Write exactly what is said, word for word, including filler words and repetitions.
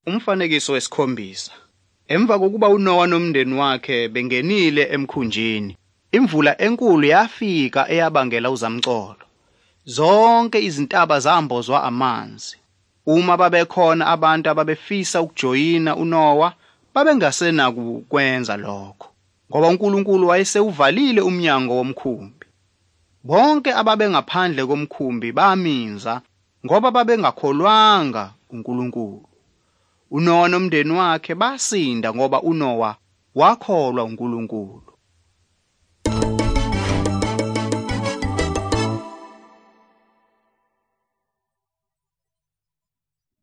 Umfanekiso wesikhombisa. Emva kokuba uNoah nomndeni wakhe bengenile emkhunjini, imvula enkulu yafika eyabangela uzamcolo. Zonke izintaba zambozwa amanzi. Uma babekhona abantu ababefisa ukujoyina uNoah, babengasenakho ukwenza lokho, ngoba uNkulunkulu wayesewuvalile umnyango womkhumbi. Bonke ababengaphandle komkhumbi baminza ngoba babengakholwanga uNkulunkulu. uNoah nomndeni wakhe basinda ngoba uNoah wakholwa uNkulunkulu.